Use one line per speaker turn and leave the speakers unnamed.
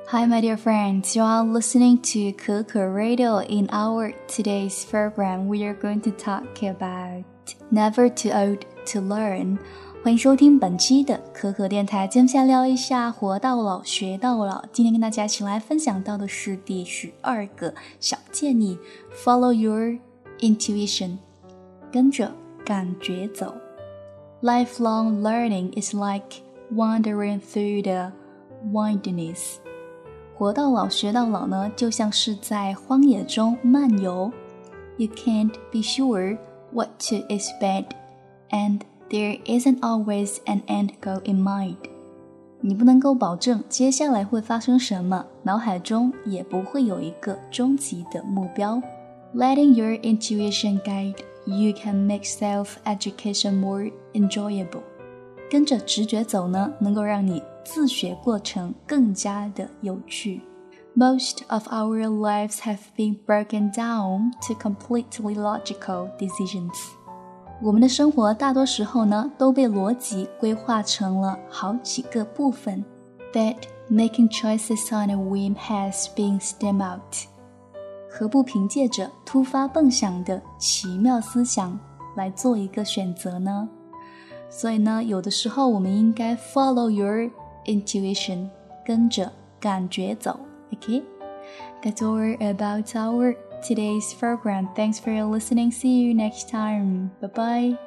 Hi, my dear friends. You are listening to Keke Radio. In our today's program, we are going to talk about never too old to learn. 欢迎收听本期的可可电台。今天先聊一下活到老学到老。今天跟大家一起来分享到的是第12个小建议 Follow your intuition 跟着感觉走。 Lifelong learning is like wandering through the wilderness. 活到老学到老呢，就像是在荒野中漫游。 You can't be sure what to expect, and there isn't always an end goal in mind. 你不能够保证接下来会发生什么，脑海中也不会有一个终极的目标。 Letting your intuition guide, you can make self-education more enjoyable. 跟着直觉走呢，能够让你自学过程更加的有趣。 Most of our lives have been broken down to completely logical decisions. 我们的生活大多时候呢，都被逻辑规划成了好几个部分。 That making choices on a whim has been stemmed out. 何不凭借着突发蹦想的奇妙思想来做一个选择呢？所以呢，有的时候我们应该 follow your intuition, 跟着感觉走。 Okay? That's all about our today's program. Thanks for listening. See you next time. Bye-bye.